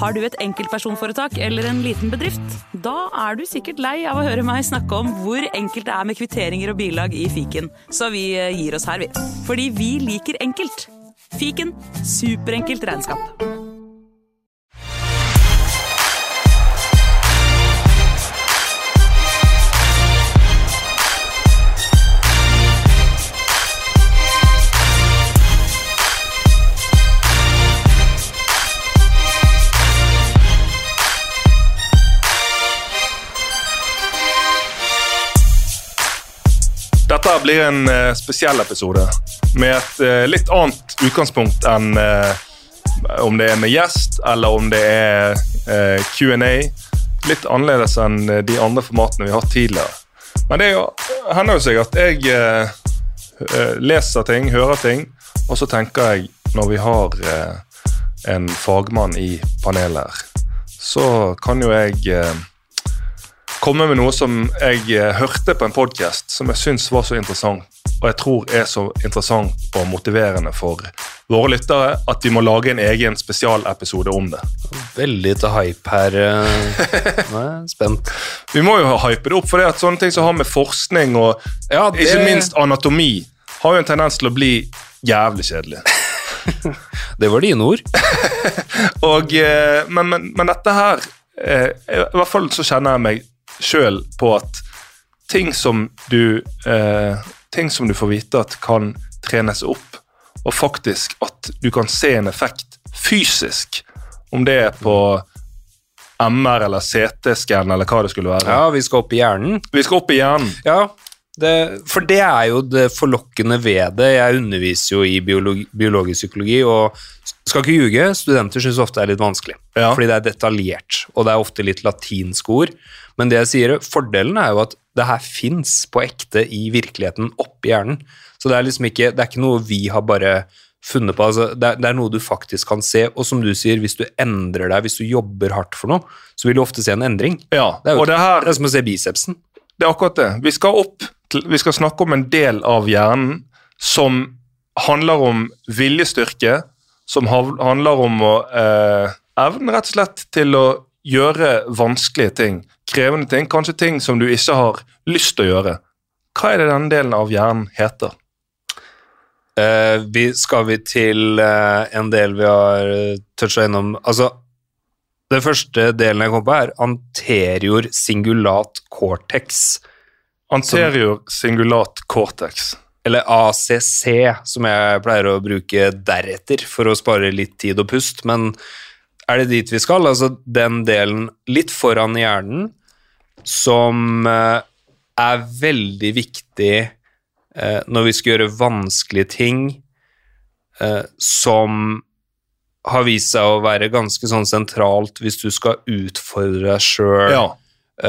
Har du et enkeltpersonforetak eller en liten bedrift? Da du sikkert lei av å høre meg snakke om hvor enkelt det med kvitteringer og bilag i fiken. Så vi gir oss her, vi. Fordi vi liker enkelt. Fiken, superenkelt regnskap. Dette blir en spesiell episode med et litt annet utgangspunkt enn om det med gjest eller om det Q&A. Litt annerledes enn de andre formatene vi har hatt tidligere. Men det hender jo seg at jeg leser ting, hører ting, og så tenker jeg når vi har en fagmann i panelet her, så kan jo jeg komme med noe som jeg hørte på en podcast som jeg synes var så interessant, og jeg tror så interessant og motiverende for våre lyttere at vi må lage en egen spesialepisode om det. Veldig til hype her. Nå jeg spent. Vi må jo hype det opp, for det at sånne ting som har med forskning og ikke minst anatomi har jo en tendens til å bli jævlig kjedelig. Det var dine ord. Men dette her, i hvert fall så kjenner jeg meg selv på at ting som du får vite at kan trenes opp, og faktisk at du kan se en effekt fysisk, om det på MR eller CT-scan eller hva det skulle være. Ja, vi skal opp i hjernen. Vi skal opp i hjernen. Ja, for det jo det forlokkende ved det. Jeg underviser jo i biologisk psykologi, og skal ikke ljuge, studenter synes ofte det litt vanskelig, fordi det detaljert, og det ofte litt latinsk ord. Men det jeg sier, fordelen jo at det her finnes på ekte i virkeligheten opp i hjernen. Så det liksom ikke, det ikke noe vi har bare funnet på, altså det noe du faktisk kan se, og som du sier, hvis du endrer deg, hvis du jobber hardt for noe, så vil du ofte se en endring. Ja, det og det her... Det som å se bicepsen. Det akkurat det. Vi skal snakke om en del av hjernen som handler om viljestyrke, som handler om å evne rett og slett til å gjøre vanskelige ting, krevende ting, kanskje ting som du ikke har lyst til å gjøre. Hva det denne delen av hjernen heter? Skal vi til en del vi har touchet innom, altså det første delen jeg kom på anterior singulat cortex. Anterior singulat cortex. Eller ACC, som jeg pleier å bruke deretter for å spare litt tid og pust, men det dit vi skal? Altså den delen litt foran hjernen, som veldig viktig når vi skal gjøre vanskelige ting, som har vist seg å være ganske sånn sentralt hvis du skal utfordre deg selv,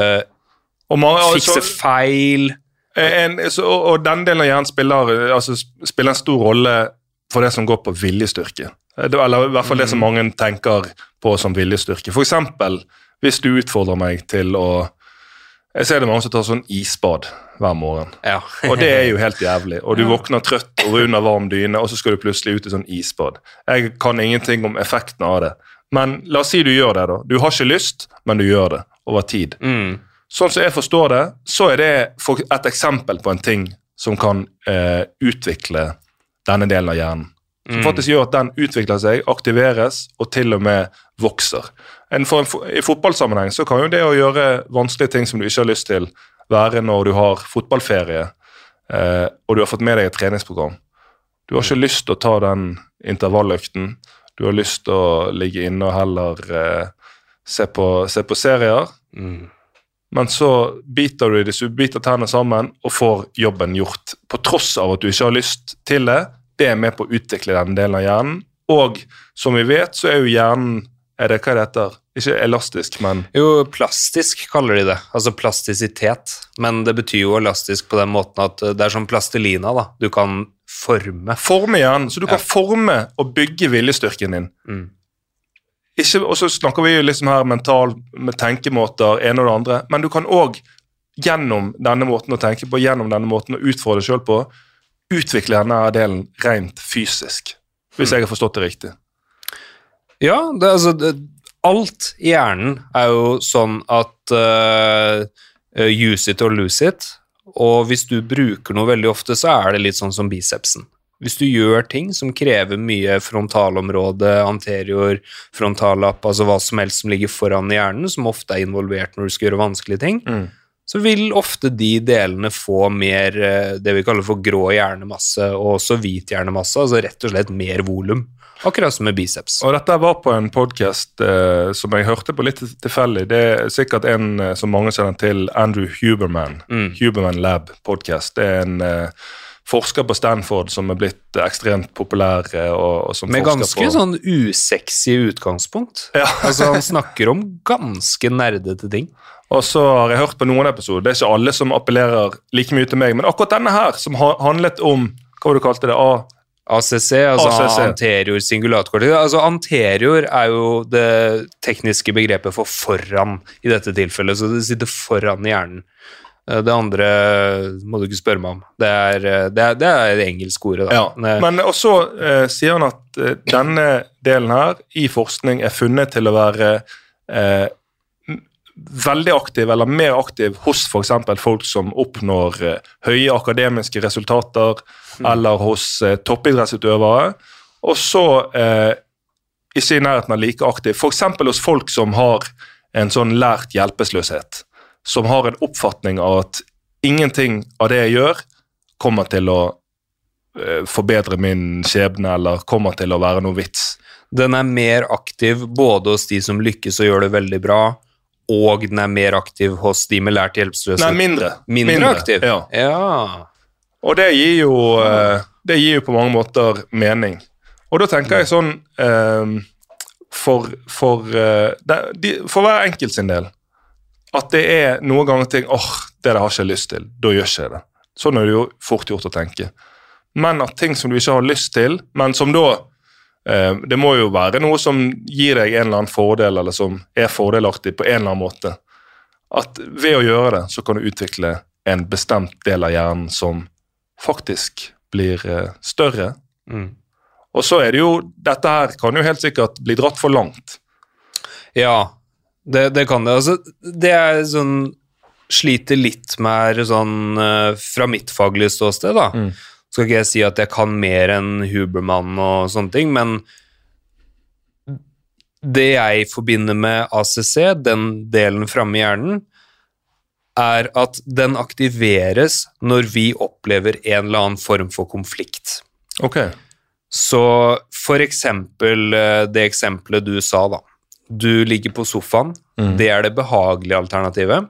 fikse feil. Og den delen av hjernen spiller en stor rolle for det som går på viljestyrke. Eller i hvert fall det som mange tenker på som viljestyrke. For eksempel, hvis du utfordrer meg til å... Jeg ser det mange som tar sånn isbad hver morgen. Ja. Og det jo helt jævlig. Og du våkner trøtt og under varm dyne, og så skal du plutselig ut i sånn isbad. Jeg kan ingenting om effekten av det. Men la oss si du gjør det da. Du har ikke lyst, men du gjør det over tid. Sånn som jeg forstår det, så det et eksempel på en ting som kan utvikle denne delen av hjernen. Som faktisk gjør at den utvikler seg, aktiveres og til og med vokser. I fotballsammenheng så kan jo det å gjøre vanskelige ting som du ikke har lyst til være når du har fotballferie, og du har fått med deg et treningsprogram. Du har ikke lyst til å ta den intervalløkten, du har lyst til å ligge inne og heller se på serier, men så biter tennene sammen og får jobben gjort, på tross av at du ikke har lyst til det. Det med på å utvikle den delen av hjernen, og som vi vet så jo hjernen, hva det heter? Ikke elastisk, men... Jo, plastisk kaller de det, altså plastisitet, men det betyr jo elastisk på den måten at det som plastelina da, du kan forme. Forme hjernen, så du kan forme og bygge viljestyrken din. Ikke, og så snakker vi jo liksom her mentalt med tenkemåter, en og det andre, men du kan også gjennom denne måten å tenke på, gjennom denne måten å utfordre deg selv på, utvikle denne delen rent fysisk, hvis jeg har forstått det riktig. Ja, alt I hjernen jo sånn at use it or lose it, og hvis du bruker noe veldig ofte, så det litt sånn som bicepsen. Hvis du gjør ting som krever mye frontalområde, anterior, frontallapp, altså hva som helst som ligger foran I hjernen, som ofte involvert når du skal gjøre vanskelige ting, så vil ofte de delene få mer, det vi kaller for grå hjernemasse, og også hvit hjernemasse, altså rett og slett mer volum. Akkurat som med biceps. Og dette var på en podcast som jeg hørte på litt tilfeldig. Det sikkert en som mange kjenner til, Andrew Huberman. Huberman Lab podcast. Det en forsker på Stanford som blitt ekstremt populær. Og som med forsker ganske på... sånn usexy utgangspunkt. Ja. Altså han snakker om ganske nerdete ting. Og så har jeg hørt på noen episoder. Det ikke alle som appellerer like mye til meg, men akkurat denne her som handlet om, hva du kalte det, ACC, altså anterior singulatkort. Altså anterior jo det tekniske begrepet for foran I dette tilfellet, så det sitter foran I hjernen. Det andre må du ikke spørre meg om. Det det engelske ordet. Da. Ja, men også sier han at denne delen her I forskning funnet til å være veldig aktiv eller mer aktiv hos for eksempel folk som oppnår høye akademiske resultater eller hos toppidrettsutøvere, og så ikke I nærheten av like aktiv. For eksempel hos folk som har en sånn lært hjelpeløshet, som har en oppfatning av at ingenting av det jeg gjør kommer til å forbedre min skjebne eller kommer til å være noe vits. Den mer aktiv både hos de som lykkes og gjør det veldig bra, og den mer aktiv hos de med lært hjelpeløshet. Nei, mindre aktiv? Ja. Og det gir jo på mange måter mening. Og da tenker jeg sånn, for hver enkelt sin del, at det noen ganger ting, det har ikke jeg lyst til, da gjør ikke jeg det. Sånn det jo fort gjort å tenke. Men at ting som du ikke har lyst til, men som da, det må jo være noe som gir deg en eller annen fordel, eller som fordelaktig på en eller annen måte. At ved å gjøre det, så kan du utvikle en bestemt del av hjernen som faktisk blir større. Og så det jo, dette her kan jo helt sikkert bli dratt for langt. Ja, det kan det. Altså, det sånn, sliter litt med sånn, fra mitt faglige ståsted da. Skal ikke jeg si at jeg kan mer enn Huberman og sånne ting, men det jeg forbinder med ACC, den delen fremme I hjernen, at den aktiveres når vi opplever en eller annen form for konflikt. Ok. Så for eksempel det eksempelet du sa da. Du ligger på sofaen, det det behagelige alternativet.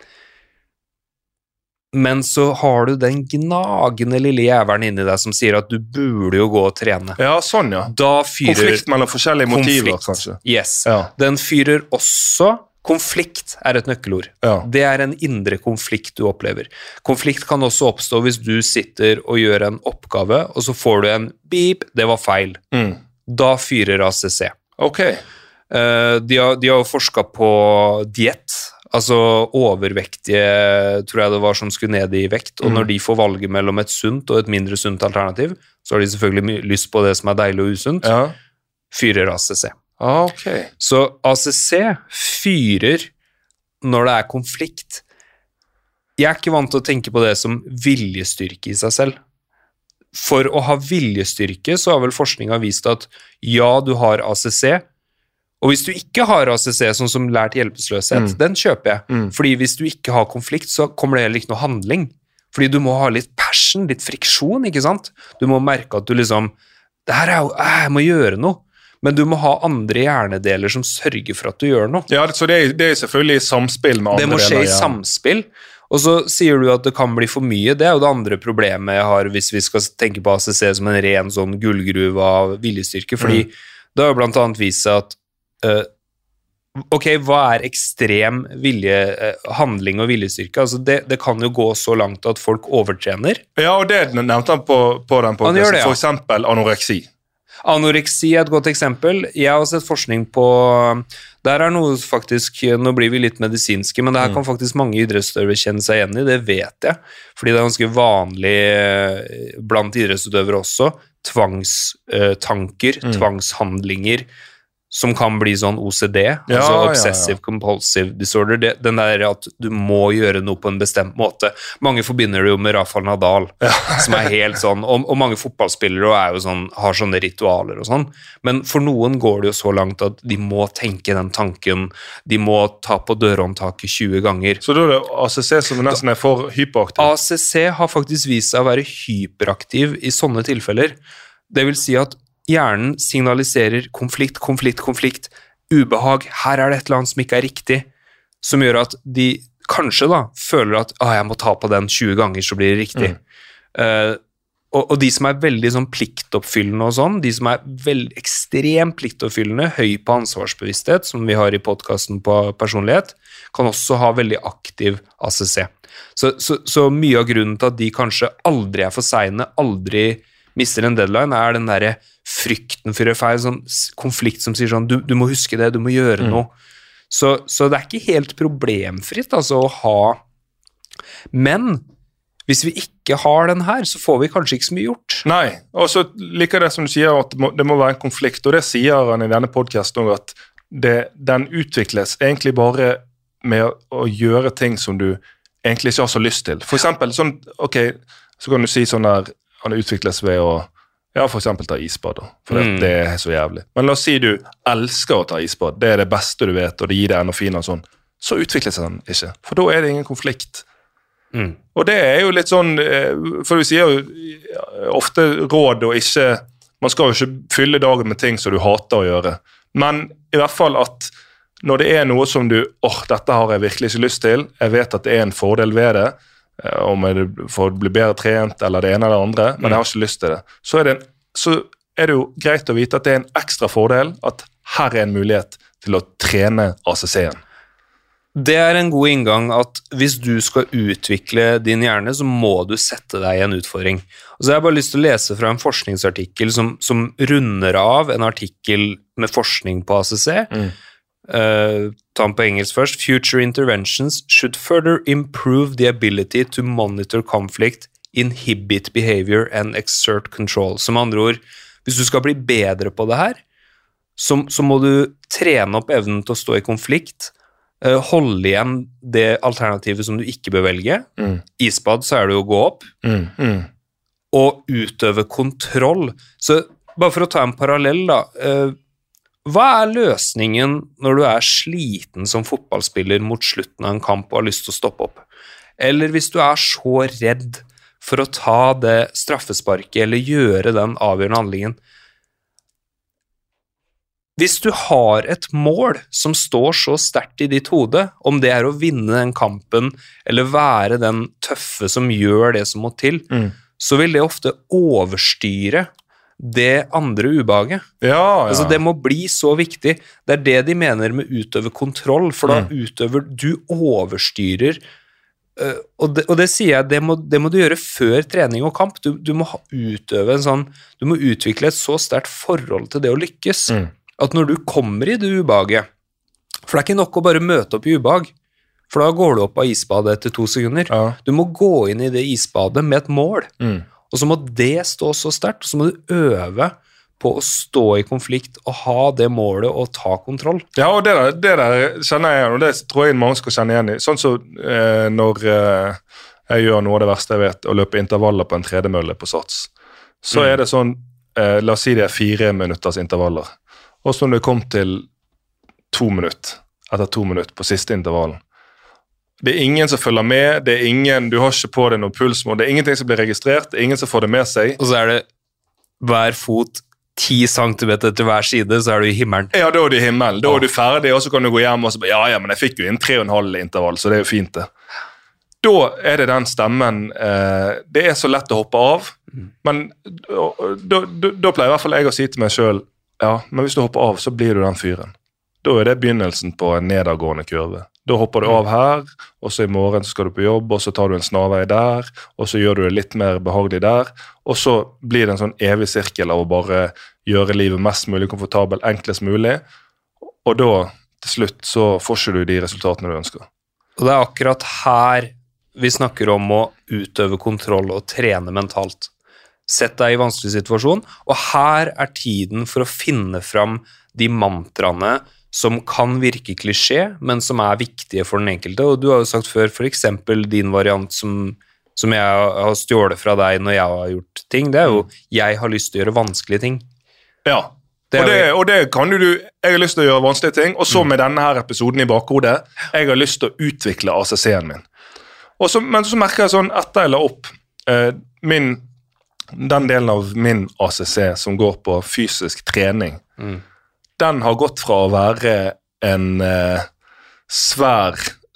Men så har du den gnagende lille jævelen inni deg som sier at du burde jo gå og trene. Ja, sånn ja. Da fyrer konflikt mellom forskjellige motiver, kanskje. Yes. Ja. Den fyrer også konflikt et nøkkelord. Ja. Det en indre konflikt du opplever. Konflikt kan også oppstå hvis du sitter og gjør en oppgave, og så får du en beep, det var feil. Da fyrer ACC. Ok. De har forsket på diett, altså overvektige, tror jeg det var, som skulle ned I vekt, og når de får valget mellom et sunt og et mindre sunt alternativ, så har de selvfølgelig lyst på det som deilig og usunt, fyrer ACC. Ok. Så ACC fyrer når det konflikt. Jeg ikke vant til å tenke på det som viljestyrke I seg selv. For å ha viljestyrke så har vel forskningen vist at ja, du har ACC, og hvis du ikke har ACC, sånn som lært hjelpeløshet, den kjøper jeg. Fordi hvis du ikke har konflikt, så kommer det heller ikke noe handling. Fordi du må ha litt passion, litt friksjon, ikke sant? Du må merke at du liksom, det her jo, jeg må gjøre noe. Men du må ha andre hjernedeler som sørger for at du gjør noe. Ja, så det selvfølgelig I samspill med andre deler. Det må skje I samspill. Og så sier du at det kan bli for mye. Det jo det andre problemet jeg har hvis vi skal tenke på ACC som en ren sånn gullgruve av viljestyrke. Fordi det har jo blant annet vist seg at ok, hva ekstrem handling og viljestyrke? Altså det kan jo gå så langt at folk overtrener. Ja, og det nevnte han på den podcasten, for eksempel anoreksi. Anoreksi et godt eksempel. Jeg har sett forskning på, der noe faktisk, nå blir vi litt medisinske, men det her kan faktisk mange idrettsutøvere kjenne seg igjen I, det vet jeg. Fordi det ganske vanlig blant idrettsutøvere også, tvangstanker, tvangshandlinger, som kan bli sånn OCD, altså Obsessive Compulsive Disorder, den der at du må gjøre noe på en bestemt måte. Mange forbinder det jo med Rafael Nadal, som helt sånn, og mange fotballspillere er jo sånn, har sånne ritualer og sånn, men for noen går det jo så langt at de må tenke den tanken, de må ta på dørhåndtaket 20 ganger. Så da er det ACC som nesten for hyperaktiv? ACC har faktisk vist seg å være hyperaktiv i sånne tilfeller. Det vil si at hjernen signaliserer konflikt, ubehag, her er det et eller annet som ikke er riktig, som gjør at de kanskje da føler at jeg må ta på den 20 ganger så blir det riktig. Og de som er veldig sånn pliktoppfyllende og sånn, de som er ekstremt pliktoppfyllende, høy på ansvarsbevissthet, som vi har i podcasten på personlighet, kan også ha veldig aktiv ACC. Så mye av grunnen til at de kanskje aldri er for sene, aldri mister en deadline, er den der frykten for å feil, sånn konflikt som sier sånn, du må huske det, du må gjøre noe. Så det er ikke helt problemfritt altså, å ha, men hvis vi ikke har den her, så får vi kanskje ikke så mye gjort. Nei, og så liker det som du sier, at det må være en konflikt, og det sier han i denne podcasten også, at den utvikles egentlig bare med å gjøre ting som du egentlig ikke har så lyst til. For eksempel, sånn, ok, så kan du si sånn der, han utvikles ved å, for eksempel ta isbad, for det er så jævlig. Men la oss si du elsker å ta isbad, det er det beste du vet, og det gir deg endorfin og sånn, så utvikles den ikke, for da er det ingen konflikt. Og det er jo litt sånn, for vi sier jo ofte råd og ikke, man skal jo ikke fylle dagen med ting som du hater å gjøre, men i hvert fall at når det er noe som du, dette har jeg virkelig ikke lyst til, jeg vet at det er en fordel ved det, om jeg får bli bedre trent eller det ene eller det andre, men jeg har ikke lyst til det, så er det jo greit å vite at det er en ekstra fordel, at her er en mulighet til å trene ACC-en. Det er en god inngang at hvis du skal utvikle din hjerne, så må du sette deg i en utfordring. Og så har jeg bare lyst til å lese fra en forskningsartikkel som runder av en artikkel med forskning på ACC. Ta den på engelsk først. Future interventions should further improve the ability to monitor conflict, inhibit behavior and exert control. Som andre ord, hvis du skal bli bedre på det her, så må du trene opp evnen til å stå i konflikt, holde igjen det alternativet som du ikke bør velge. Isbad, så er det jo å gå opp. Og utøve kontroll. Så bare for å ta en parallell da, hva er løsningen når du er sliten som fotballspiller mot slutten av en kamp og har lyst til å stoppe opp? Eller hvis du er så redd for å ta det straffesparket eller gjøre den avgjørende handlingen? Hvis du har et mål som står så sterkt i ditt hode, om det er å vinne den kampen eller være den tøffe som gjør det som må til, så vil det ofte overstyre det andre ubehaget. Altså, det må bli så viktig. Det er det de mener med utøve kontroll, for da du overstyrer, og det sier jeg, det må du gjøre før trening og kamp. Du må utøve en sånn, du må utvikle et så sterkt forhold til det å lykkes, at når du kommer i det ubehaget, for det er ikke nok å bare møte opp i ubehag, for da går du opp av isbadet etter 2 sekunder. Du må gå inn i det isbadet med et mål, og så må det stå så sterkt, og så må du øve på å stå i konflikt og ha det målet og ta kontroll. Ja, og det der kjenner jeg igjen, og det tror jeg mange skal kjenne igjen i. Sånn så når jeg gjør noe av det verste jeg vet, å løpe intervaller på en tredemølle på sats, så er det sånn, la oss si det er 4 minutters intervaller, og så når du kom til 2 minutter, etter 2 minutter på siste intervallen, det er ingen som følger med, det er ingen, du har ikke på deg noen pulsmål, det er ingenting som blir registrert, det er ingen som får det med seg. Og så er det hver fot 10 centimeter til hver side, så er du i himmelen. Ja, da er du i himmelen, da er du ferdig, og så kan du gå hjem og så bare, men jeg fikk jo inn 3,5 intervall, så det er jo fint det. Da er det den stemmen, det er så lett å hoppe av, men da pleier i hvert fall jeg å si til meg selv, men hvis du hopper av, så blir du den fyren. Da er det begynnelsen på en nedadgående kurve. Da hopper du av her, og så i morgen så skal du på jobb, og så tar du en snarvei der, og så gjør du det litt mer behagelig der, og så blir det en sånn evig sirkel av å bare gjøre livet mest mulig komfortabelt, enklest mulig, og da til slutt så får ikke du de resultatene du ønsker. Og det er akkurat her vi snakker om å utøve kontroll og trene mentalt. sett deg i vanskelig situasjon, og her tiden for å finne fram de mantraene som kan virke klisjé, men som viktige for den enkelte. Og du har jo sagt før, for eksempel din variant som jeg har stjålet fra deg når jeg har gjort ting, det jo, jeg har lyst til å gjøre vanskelige ting. Ja, og det kan du, jeg har lyst til å gjøre vanskelige ting, og så med denne her episoden i bakhodet, jeg har lyst til å utvikle ACC-en min. Men så merker jeg sånn, etter jeg la opp den delen av min ACC som går på fysisk trening, den har gått fra å være en svær,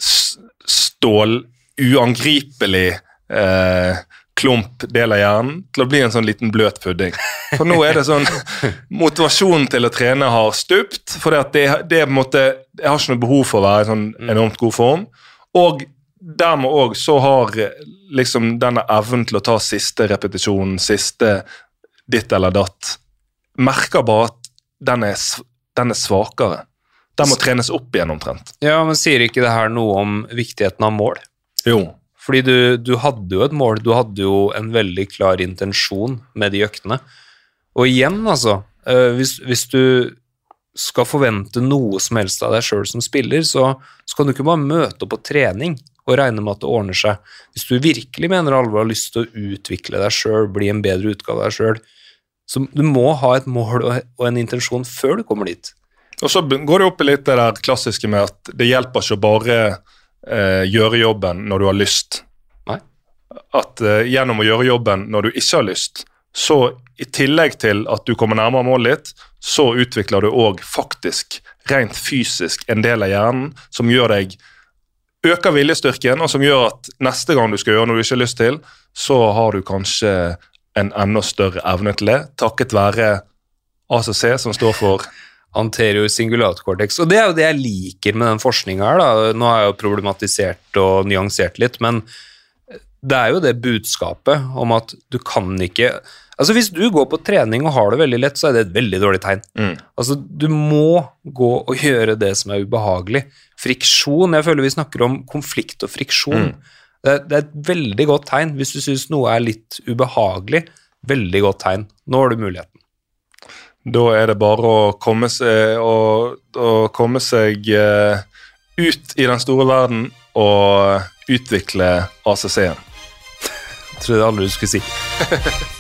uangripelig klump del av hjernen til å bli en sånn liten bløt pudding. For nå det sånn, motivasjonen til å trene har stupt, for det på en måte, jeg har ikke noe behov for å være i sånn enormt god form, og dermed også så har liksom denne evnen til å ta siste repetisjon, siste ditt eller datt, merker bare at den svakere. Den må trenes opp igjen omtrent. Ja, men sier ikke det her noe om viktigheten av mål? Jo. Fordi du hadde jo et mål, du hadde jo en veldig klar intensjon med de øktene. Og igjen, altså, hvis du skal forvente noe som helst av deg selv som spiller, så kan du ikke bare møte opp på trening og regne med at det ordner seg. Hvis du virkelig mener alvor har lyst til å utvikle deg selv, bli en bedre utgave av deg selv, så du må ha et mål og en intensjon før du kommer dit. Og så går det opp i litt det der klassiske med at det hjelper ikke å bare gjøre jobben når du har lyst. Nei. At gjennom å gjøre jobben når du ikke har lyst, så i tillegg til at du kommer nærmere målet ditt, så utvikler du også faktisk, rent fysisk, en del av hjernen som gjør deg, øker viljestyrken, og som gjør at neste gang du skal gjøre noe du ikke har lyst til, så har du kanskje en enda større evne til det, takket være ACC, som står for anterior cingulatus, og det jo det jeg liker med den forskningen her da. Nå har jeg jo problematisert og nyansert litt, men det jo det budskapet om at du kan ikke, altså hvis du går på trening og har det veldig lett, så det et veldig dårlig tegn. Altså du må gå og gjøre det som ubehagelig. Friksjon, jeg føler vi snakker om konflikt og friksjon. Det et veldig godt tegn. Hvis du synes noe litt ubehagelig, veldig godt tegn. Nå har du muligheten. Da det bare å komme seg ut i den store verden og utvikle ACC-en. Jeg trodde aldri du skulle si.